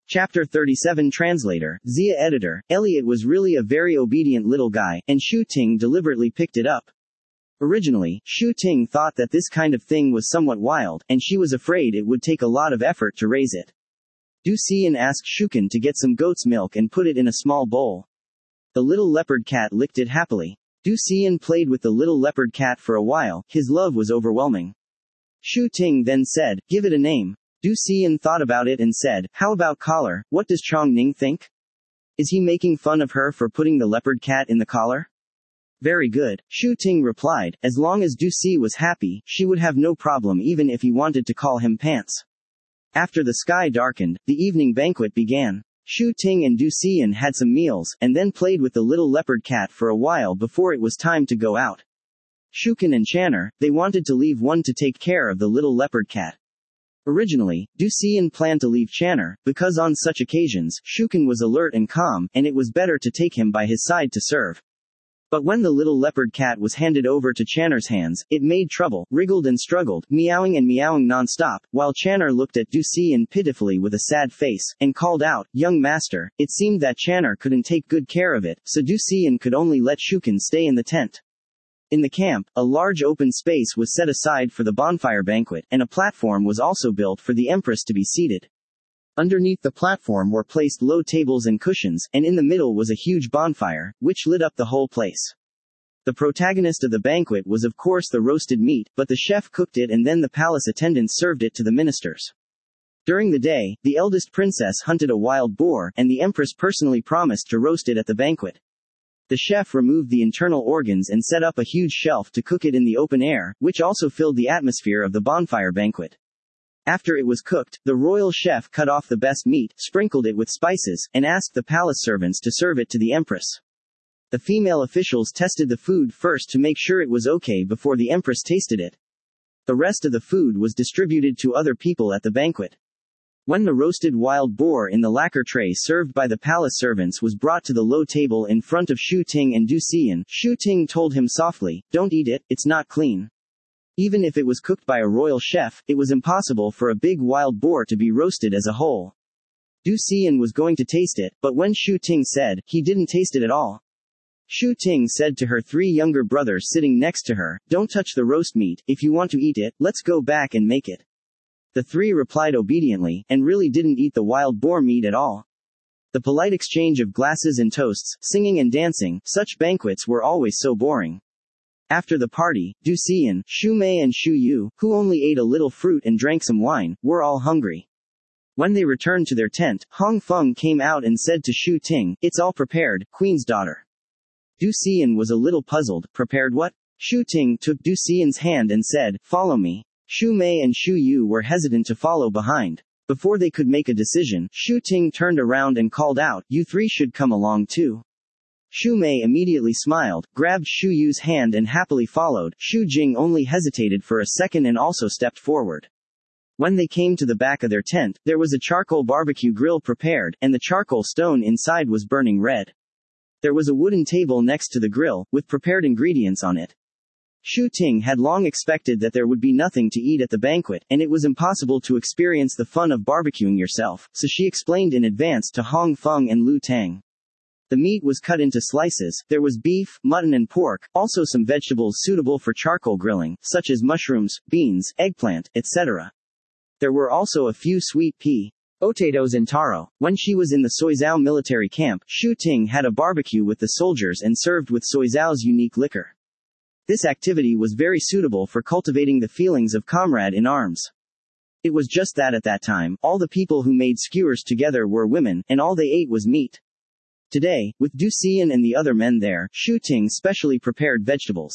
Chapter 37 Translator, Zia Editor. Elliot was really a very obedient little guy, and Shu Ting deliberately picked it up. Originally, Shu Ting thought that this kind of thing was somewhat wild, and she was afraid it would take a lot of effort to raise it. Du Xian asked Shuken to get some goat's milk and put it in a small bowl. The little leopard cat licked it happily. Du Xian played with the little leopard cat for a while, his love was overwhelming. Shu Ting then said, "Give it a name." Du Xian thought about it and said, "How about collar? What does Chong Ning think? Is he making fun of her for putting the leopard cat in the collar?" "Very good," Shu Ting replied. As long as Du Si was happy, she would have no problem even if he wanted to call him Pants. After the sky darkened, the evening banquet began. Shu Ting and Du Xian had some meals, and then played with the little leopard cat for a while before it was time to go out. Shuken and Channer, they wanted to leave one to take care of the little leopard cat. Originally, Du Xian planned to leave Channer, because on such occasions, Shuken was alert and calm, and it was better to take him by his side to serve. But when the little leopard cat was handed over to Channer's hands, it made trouble, wriggled and struggled, meowing and meowing non-stop, while Channer looked at Du Xian pitifully with a sad face, and called out, "Young master." It seemed that Channer couldn't take good care of it, so Du Xian could only let Shuken stay in the tent. In the camp, a large open space was set aside for the bonfire banquet, and a platform was also built for the Empress to be seated. Underneath the platform were placed low tables and cushions, and in the middle was a huge bonfire, which lit up the whole place. The protagonist of the banquet was of course the roasted meat, but the chef cooked it and then the palace attendants served it to the ministers. During the day, the eldest princess hunted a wild boar, and the Empress personally promised to roast it at the banquet. The chef removed the internal organs and set up a huge shelf to cook it in the open air, which also filled the atmosphere of the bonfire banquet. After it was cooked, the royal chef cut off the best meat, sprinkled it with spices, and asked the palace servants to serve it to the Empress. The female officials tested the food first to make sure it was okay before the Empress tasted it. The rest of the food was distributed to other people at the banquet. When the roasted wild boar in the lacquer tray served by the palace servants was brought to the low table in front of Shu Ting and Du Xian, Shu Ting told him softly, "Don't eat it, it's not clean." Even if it was cooked by a royal chef, it was impossible for a big wild boar to be roasted as a whole. Du Xian was going to taste it, but when Shu Ting said, he didn't taste it at all. Shu Ting said to her three younger brothers sitting next to her, "Don't touch the roast meat, if you want to eat it, let's go back and make it." The three replied obediently, and really didn't eat the wild boar meat at all. The polite exchange of glasses and toasts, singing and dancing, such banquets were always so boring. After the party, Du Xian, Shu Mei and Shu Yu, who only ate a little fruit and drank some wine, were all hungry. When they returned to their tent, Hong Feng came out and said to Shu Ting, "It's all prepared, Queen's daughter." Du Xian was a little puzzled. "Prepared what?" Shu Ting took Du Xian's hand and said, "Follow me." Shu Mei and Shu Yu were hesitant to follow behind. Before they could make a decision, Shu Ting turned around and called out, "You three should come along too." Shu Mei immediately smiled, grabbed Shu Yu's hand and happily followed. Shu Jing only hesitated for a second and also stepped forward. When they came to the back of their tent, there was a charcoal barbecue grill prepared, and the charcoal stone inside was burning red. There was a wooden table next to the grill, with prepared ingredients on it. Shu Ting had long expected that there would be nothing to eat at the banquet, and it was impossible to experience the fun of barbecuing yourself, so she explained in advance to Hong Feng and Lu Tang. The meat was cut into slices, there was beef, mutton and pork, also some vegetables suitable for charcoal grilling, such as mushrooms, beans, eggplant, etc. There were also a few sweet pea, potatoes and taro. When she was in the Soizao military camp, Shu Ting had a barbecue with the soldiers and served with Soizao's unique liquor. This activity was very suitable for cultivating the feelings of comrade in arms. It was just that at that time, all the people who made skewers together were women, and all they ate was meat. Today, with Du Xian and the other men there, Shu Ting specially prepared vegetables.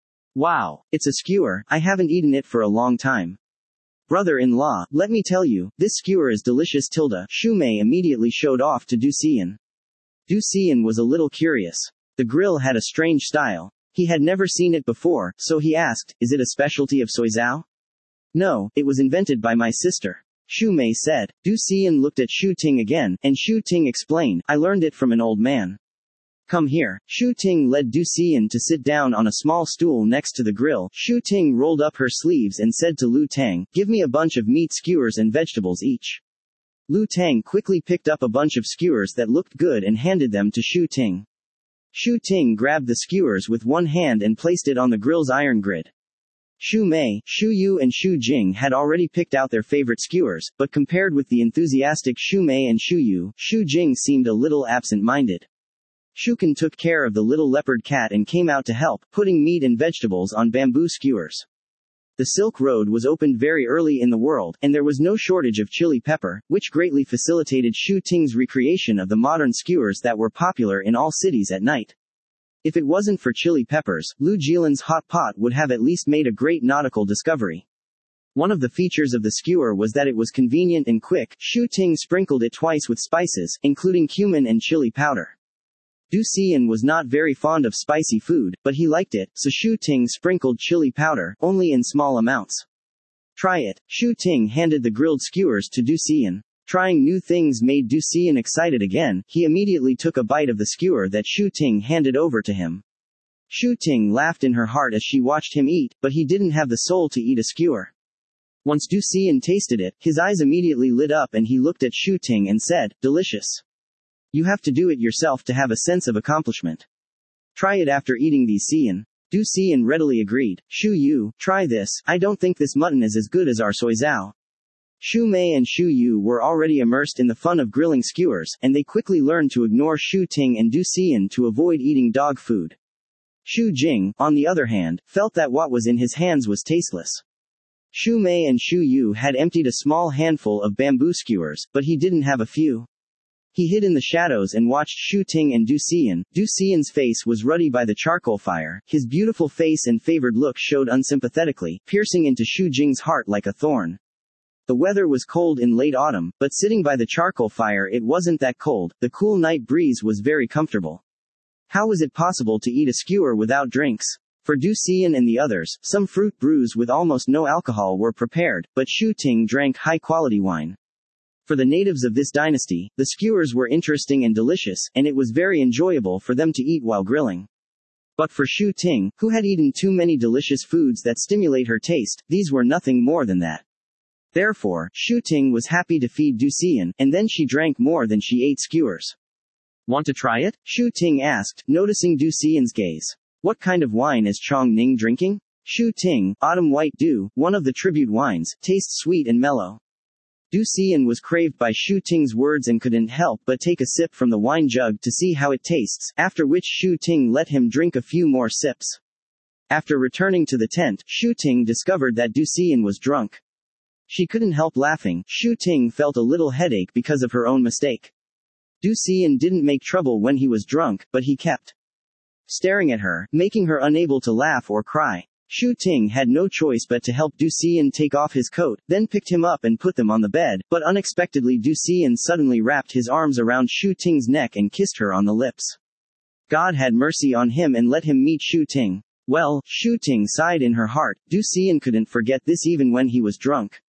"Wow, it's a skewer, I haven't eaten it for a long time. Brother-in-law, let me tell you, this skewer is delicious." Shu Mei immediately showed off to Du Xian. Du Xian was a little curious. The grill had a strange style. He had never seen it before, so he asked, "Is it a specialty of Soizao?" "No, it was invented by my sister," Shu Mei said. Du Xian looked at Shu Ting again, and Shu Ting explained, "I learned it from an old man." "Come here." Shu Ting led Du Xian to sit down on a small stool next to the grill. Shu Ting rolled up her sleeves and said to Lu Tang, "Give me a bunch of meat skewers and vegetables each." Lu Tang quickly picked up a bunch of skewers that looked good and handed them to Shu Ting. Shu Ting grabbed the skewers with one hand and placed it on the grill's iron grid. Xu Mei, Xu Yu and Xu Jing had already picked out their favorite skewers, but compared with the enthusiastic Xu Mei and Xu Yu, Xu Jing seemed a little absent-minded. Shuken took care of the little leopard cat and came out to help, putting meat and vegetables on bamboo skewers. The Silk Road was opened very early in the world, and there was no shortage of chili pepper, which greatly facilitated Shu Ting's recreation of the modern skewers that were popular in all cities at night. If it wasn't for chili peppers, Lu Jilan's hot pot would have at least made a great nautical discovery. One of the features of the skewer was that it was convenient and quick. Shu Ting sprinkled it twice with spices, including cumin and chili powder. Du Xian was not very fond of spicy food, but he liked it, so Shu Ting sprinkled chili powder, only in small amounts. Try it. Shu Ting handed the grilled skewers to Du Xian. Trying new things made Du Xian excited again. He immediately took a bite of the skewer that Shu Ting handed over to him. Shu Ting laughed in her heart as she watched him eat, but he didn't have the soul to eat a skewer. Once Du Xian tasted it, his eyes immediately lit up and he looked at Shu Ting and said, "Delicious. You have to do it yourself to have a sense of accomplishment. Try it after eating these Xian." Du Xian readily agreed. "Shu Yu, try this. I don't think this mutton is as good as our soy zao." Xu Mei and Xu Yu were already immersed in the fun of grilling skewers, and they quickly learned to ignore Shu Ting and Du Xian to avoid eating dog food. Xu Jing, on the other hand, felt that what was in his hands was tasteless. Xu Mei and Xu Yu had emptied a small handful of bamboo skewers, but he didn't have a few. He hid in the shadows and watched Shu Ting and Du Xian. Du Xian's face was ruddy by the charcoal fire. His beautiful face and favored look showed unsympathetically, piercing into Xu Jing's heart like a thorn. The weather was cold in late autumn, but sitting by the charcoal fire it wasn't that cold. The cool night breeze was very comfortable. How was it possible to eat a skewer without drinks? For Du Xian and the others, some fruit brews with almost no alcohol were prepared, but Shu Ting drank high-quality wine. For the natives of this dynasty, the skewers were interesting and delicious, and it was very enjoyable for them to eat while grilling. But for Shu Ting, who had eaten too many delicious foods that stimulate her taste, these were nothing more than that. Therefore, Shu Ting was happy to feed Du Xian, and then she drank more than she ate skewers. "Want to try it?" Shu Ting asked, noticing Du Xian's gaze. "What kind of wine is Chong Ning drinking?" Shu Ting, Autumn White Dew, one of the tribute wines, tastes sweet and mellow. Du Xian was craved by Shu Ting's words and couldn't help but take a sip from the wine jug to see how it tastes, after which Shu Ting let him drink a few more sips. After returning to the tent, Shu Ting discovered that Du Xian was drunk. She couldn't help laughing. Shu Ting felt a little headache because of her own mistake. Du Xian didn't make trouble when he was drunk, but he kept staring at her, making her unable to laugh or cry. Shu Ting had no choice but to help Du Xian take off his coat, then picked him up and put them on the bed, but unexpectedly Du Xian suddenly wrapped his arms around Shu Ting's neck and kissed her on the lips. God had mercy on him and let him meet Shu Ting. Well, Shu Ting sighed in her heart. Du Xian couldn't forget this even when he was drunk.